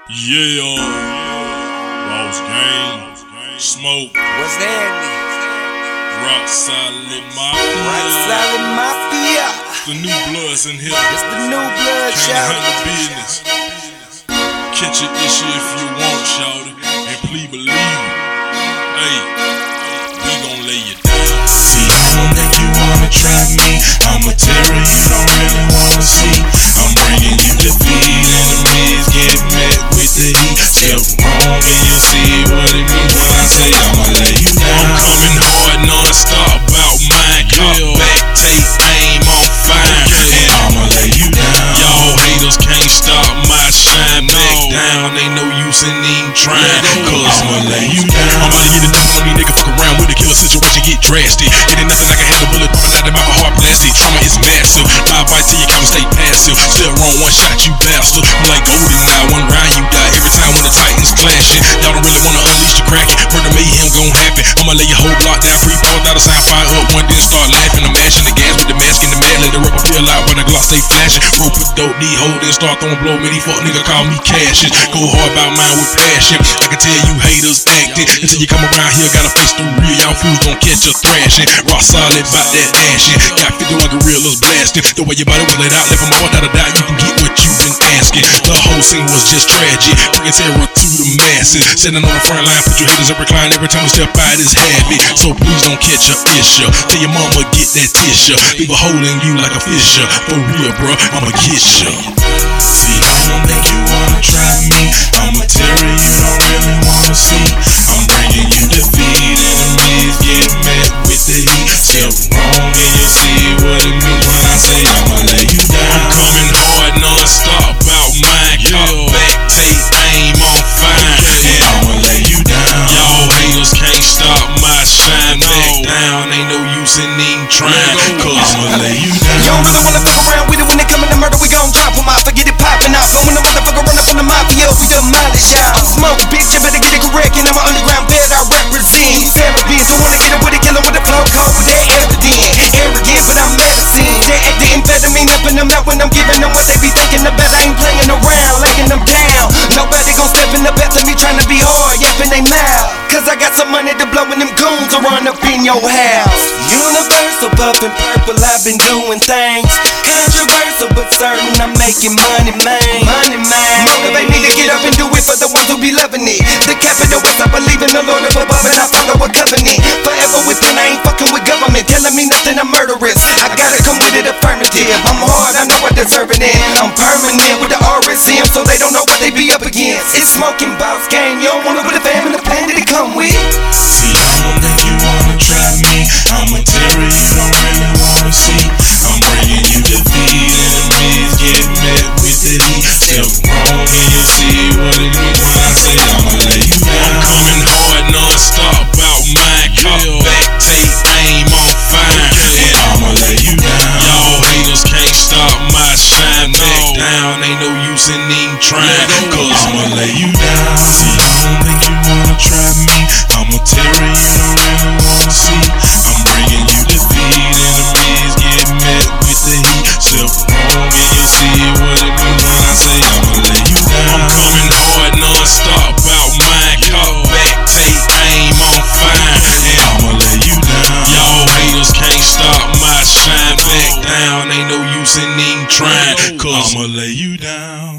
Yeah, Ross Gang, Smoke, What's that? Rock Solid Mafia. Rock Solid Mafia. The new bloods in here. It's the new blood, Can't shout. handle business. Catch your issue if you want, shawty, and please believe me. Hey, we gon' lay you down. See, I don't think you wanna try me. I'm material you don't really wanna see. I'm bringing you defeat. Enemies get met with the heat. Step wrong and you see what it means when I say I'ma lay you down. I'm coming hard, non-stop, bout mine. Cop back, take aim, I'm fine. And I'ma lay you down. Y'all haters can't stop my shine. Back down, ain't no use in even trying. Cause I'ma lay you down. I'm about to get it done on these niggas, fuck around with a killer situation, get drastic. It ain't nothing I can handle, bullet dropping out of my heart blasted. Trauma is massive, my advice to you, come stay passive. Still wrong, one shot, you bastard. I'm like golden now, one round you die. Every time when the Titans clashing, y'all don't really wanna unleash the Kraken. Murder mayhem gon' happen. I'ma lay your whole block down, free power without a sound, fire up one, then start laughing. I'm mashing the gas with the mask and the mad, let the rubber peel out when the Glock stay flashing. Rope with dope, need hold, then start throwing blow. Many fuck nigga call me cashin'. Go hard about mine with passion. I can tell you haters acting until you come around here, gotta face the real. Y'all fools gon' catch a thrashing. Rock solid bout that action. Got 51 gorillas blasting. The way your body was laid out, left them all without a doubt. You can get what you've been asking. The whole scene was just tragic, bringing terror to the masses. Sitting on the front line, put your haters up recline every time we step out is habit. So please don't catch a issue. Tell your mama get that tissue. Leave a hole in you like a fisher. For real, bro, I'ma get ya. See, I don't think you wanna try me. I'm material you don't really wanna see. I'm bringing you defeat. Enemies get met with the heat. Step wrong and you see what it means when I say I'ma lay you down. I'm coming hard, non-stop, bout mine. Cop back, take aim, I'm fine. And I'ma lay you down. Y'all haters can't stop my shine. Back down, ain't no use in even trying. Cause I'ma lay you down. You don't really wanna fuck around with it when it comin' to murder. We gon' drop 'em out, forget it poppin' out. Go when the motherfucker run up on the mafia, we demolish y'all. I'm Smoke, bitch, you better get it correct. And I'm an underground bed I represent. These Arabs don't wanna get it with it, kill 'em with the flow code, with that evidence. Arrogant, but I'm medicine. They act the amphetamine up in them out when I'm giving them what they be thinking about. I ain't playing around, laying them down. Nobody gon' step in the back to me trying to be hard, yapping they mouth. Cause I got some money to blow when them goons will run up in your house. Universal, puffin' purple, I've been doing things. Controversial, but certain I'm making money, man. Money, man. Motivate me to get up and do it for the ones who be loving it. The capital West, I believe in the Lord of above, and I follow a covenant. Forever within, I ain't fucking with government. Telling me nothing, I'm murderous. I gotta come with it affirmative. I'm hard, I know I deserve it, and I'm permanent with the RSM, so they don't know what they be up against. It's Smoking Boss Gang, you don't wanna put a fam in the plan that it come with. See, I don't think you wanna try me. I'm material you don't really wanna see. I'm bringing you defeat. Enemies get met with the heat. Step wrong and you see what it means when I say I'ma lay you down. I'm coming hard, non-stop, bout mine. Cop back, take aim, I'm fine. And I'ma lay you down. Y'all haters can't stop my shine. Back down, ain't no use in even trying. Cause I'ma lay you down. See, I don't think you wanna try me. I'm material you don't really wanna see. I'm bringing you defeat. Enemies get met with the heat. Step wrong and you see what it means when I say I'ma lay you down. I'm coming hard, non-stop, bout mine. Cop back, take aim, I'm fine. And I'ma lay you down. y'all haters can't stop my shine. Back down, ain't no use in even trying. Cause I'ma lay you down.